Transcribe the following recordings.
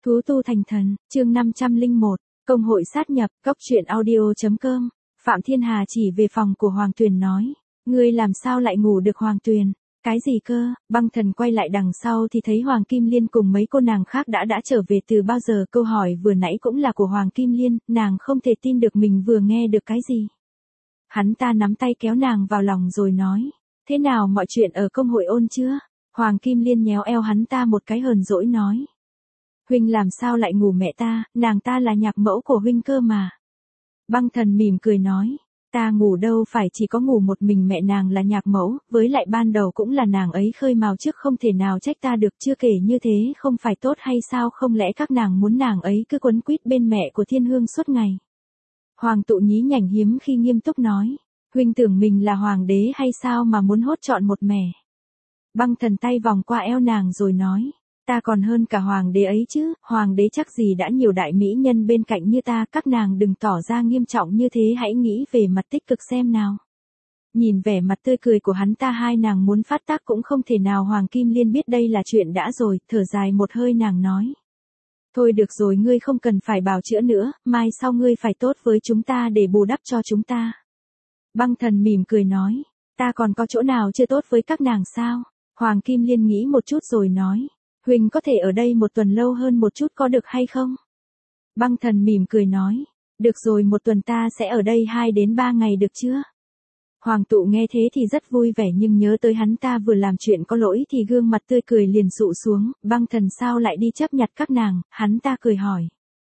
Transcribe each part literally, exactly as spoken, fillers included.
Thú tu thành thần, chương năm trăm lẻ một, công hội sát nhập, góc truyện audio.com, Phạm Thiên Hà chỉ về phòng của Hoàng Tuyền nói, ngươi làm sao lại ngủ được Hoàng Tuyền, cái gì cơ, băng thần quay lại đằng sau thì thấy Hoàng Kim Liên cùng mấy cô nàng khác đã đã trở về từ bao giờ, câu hỏi vừa nãy cũng là của Hoàng Kim Liên, nàng không thể tin được mình vừa nghe được cái gì. Hắn ta nắm tay kéo nàng vào lòng rồi nói, thế nào mọi chuyện ở công hội ôn chưa? Hoàng Kim Liên nhéo eo hắn ta một cái hờn dỗi nói. Huynh làm sao lại ngủ mẹ ta, nàng ta là nhạc mẫu của huynh cơ mà. Băng thần mỉm cười nói, ta ngủ đâu phải chỉ có ngủ một mình mẹ nàng là nhạc mẫu, với lại ban đầu cũng là nàng ấy khơi mào trước không thể nào trách ta được, chưa kể như thế không phải tốt hay sao, không lẽ các nàng muốn nàng ấy cứ quấn quýt bên mẹ của Thiên Hương suốt ngày. Hoàng tụ nhí nhảnh hiếm khi nghiêm túc nói, huynh tưởng mình là hoàng đế hay sao mà muốn hốt trọn một mẻ. Băng thần tay vòng qua eo nàng rồi nói, ta còn hơn cả hoàng đế ấy chứ, hoàng đế chắc gì đã nhiều đại mỹ nhân bên cạnh như ta, các nàng đừng tỏ ra nghiêm trọng như thế, hãy nghĩ về mặt tích cực xem nào. Nhìn vẻ mặt tươi cười của hắn ta, hai nàng muốn phát tác cũng không thể nào. Hoàng Kim Liên biết đây là chuyện đã rồi, thở dài một hơi nàng nói. Thôi được rồi, ngươi không cần phải bào chữa nữa, mai sau ngươi phải tốt với chúng ta để bù đắp cho chúng ta. Băng thần mỉm cười nói, ta còn có chỗ nào chưa tốt với các nàng sao? Hoàng Kim Liên nghĩ một chút rồi nói, huynh có thể ở đây một tuần lâu hơn một chút có được hay không? Băng thần mỉm cười nói, được rồi, một tuần ta sẽ ở đây hai đến ba ngày được chưa? Hoàng tụ nghe thế thì rất vui vẻ, nhưng nhớ tới hắn ta vừa làm chuyện có lỗi thì gương mặt tươi cười liền sụ xuống. Băng thần sao lại đi chấp nhặt các nàng? Hắn ta cười hỏi.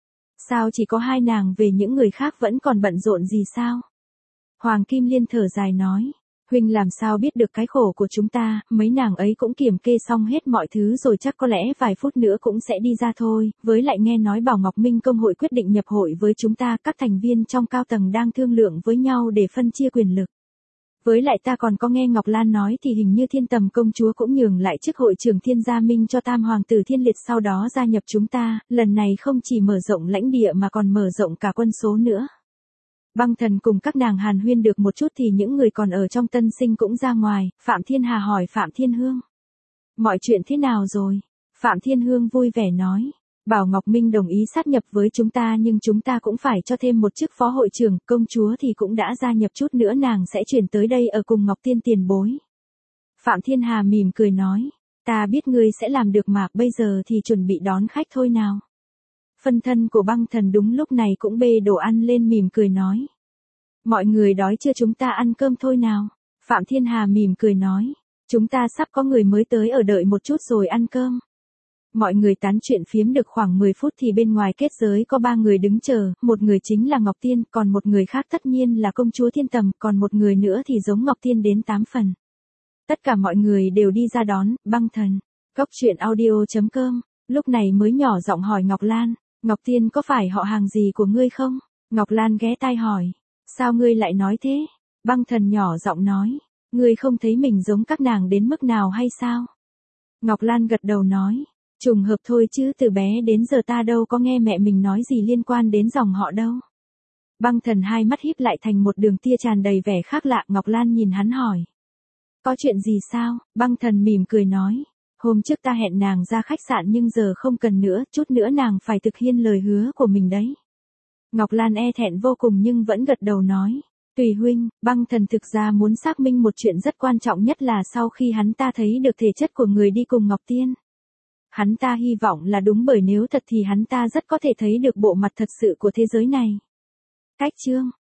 Sao chỉ có hai nàng, về những người khác vẫn còn bận rộn gì sao? Hoàng Kim Liên thở dài nói. Huynh làm sao biết được cái khổ của chúng ta, mấy nàng ấy cũng kiểm kê xong hết mọi thứ rồi, chắc có lẽ vài phút nữa cũng sẽ đi ra thôi, với lại nghe nói Bảo Ngọc Minh công hội quyết định nhập hội với chúng ta, các thành viên trong cao tầng đang thương lượng với nhau để phân chia quyền lực. Với lại ta còn có nghe Ngọc Lan nói thì hình như Thiên Tầm công chúa cũng nhường lại chức hội trưởng Thiên Gia Minh cho tam hoàng tử Thiên Liệt sau đó gia nhập chúng ta, lần này không chỉ mở rộng lãnh địa mà còn mở rộng cả quân số nữa. Băng thần cùng các nàng hàn huyên được một chút thì những người còn ở trong tân sinh cũng ra ngoài. Phạm Thiên Hà hỏi Phạm Thiên Hương. Mọi chuyện thế nào rồi? Phạm Thiên Hương vui vẻ nói. Bảo Ngọc Minh đồng ý sát nhập với chúng ta, nhưng chúng ta cũng phải cho thêm một chức phó hội trưởng, công chúa thì cũng đã gia nhập, chút nữa nàng sẽ chuyển tới đây ở cùng Ngọc Tiên tiền bối. Phạm Thiên Hà mỉm cười nói. Ta biết ngươi sẽ làm được mà, bây giờ thì chuẩn bị đón khách thôi nào. Phân thân của băng thần đúng lúc này cũng bê đồ ăn lên mỉm cười nói. Mọi người đói chưa, chúng ta ăn cơm thôi nào. Phạm Thiên Hà mỉm cười nói. Chúng ta sắp có người mới tới, ở đợi một chút rồi ăn cơm. Mọi người tán chuyện phiếm được khoảng mười phút thì bên ngoài kết giới có ba người đứng chờ, một người chính là Ngọc Tiên, còn một người khác tất nhiên là công chúa Thiên Tầm, còn một người nữa thì giống Ngọc Tiên đến tám phần. Tất cả mọi người đều đi ra đón. Băng thần, góc truyện audio.com, lúc này mới nhỏ giọng hỏi Ngọc Lan. Ngọc Tiên, có phải họ hàng gì của ngươi không? Ngọc Lan ghé tai hỏi. Sao ngươi lại nói thế? Băng thần nhỏ giọng nói. Ngươi không thấy mình giống các nàng đến mức nào hay sao? Ngọc Lan gật đầu nói. Trùng hợp thôi chứ, từ bé đến giờ ta đâu có nghe mẹ mình nói gì liên quan đến dòng họ đâu. Băng thần hai mắt híp lại thành một đường tia tràn đầy vẻ khác lạ. Ngọc Lan nhìn hắn hỏi. Có chuyện gì sao? Băng thần mỉm cười nói. Hôm trước ta hẹn nàng ra khách sạn nhưng giờ không cần nữa, chút nữa nàng phải thực hiện lời hứa của mình đấy. Ngọc Lan e thẹn vô cùng nhưng vẫn gật đầu nói. Tùy huynh. Băng thần thực ra muốn xác minh một chuyện rất quan trọng, nhất là sau khi hắn ta thấy được thể chất của người đi cùng Ngọc Tiên. Hắn ta hy vọng là đúng, bởi nếu thật thì hắn ta rất có thể thấy được bộ mặt thật sự của thế giới này. Cách chương